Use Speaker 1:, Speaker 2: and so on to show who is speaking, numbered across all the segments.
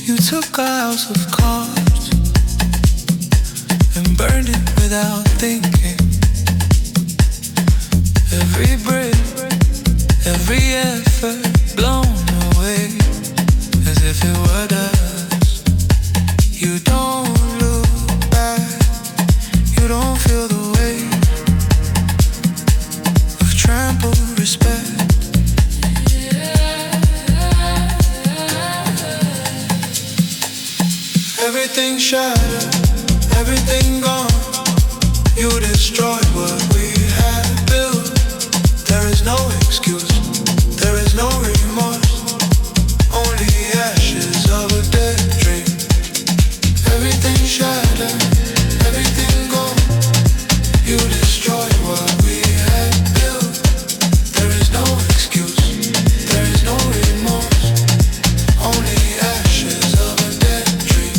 Speaker 1: You took a house of cards and burned it without thinking. Every breath, every effort blown away as if it were dust. You don't look back, you don't feel the weight of trampled respect. Everything shattered, everything gone. You destroyed what we had built. There is no excuse, there is no remorse. Only ashes of a dead dream. Everything shattered, everything gone. You destroyed what we had built. There is no excuse, there is no remorse. Only ashes of a dead dream.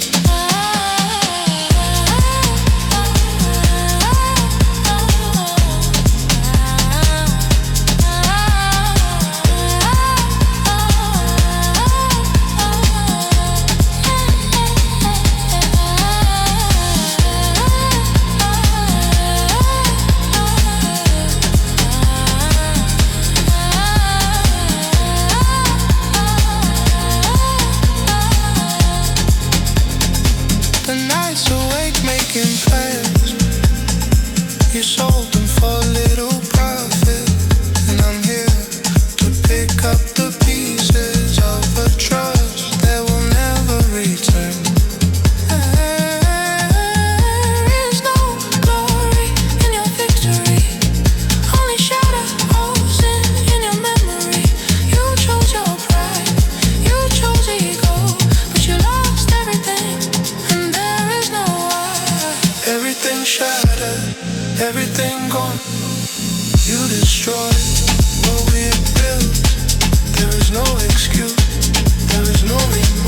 Speaker 1: The nights awake making plans. You sold them for little profit, and I'm here to pick up the pieces of a trust that will never return. There is no glory in your victory, only shadows in your memory. You chose your pride, you chose ego, but you lost everything. Everything shattered, everything gone. You destroyed what we had built. There is no excuse, there is no remorse.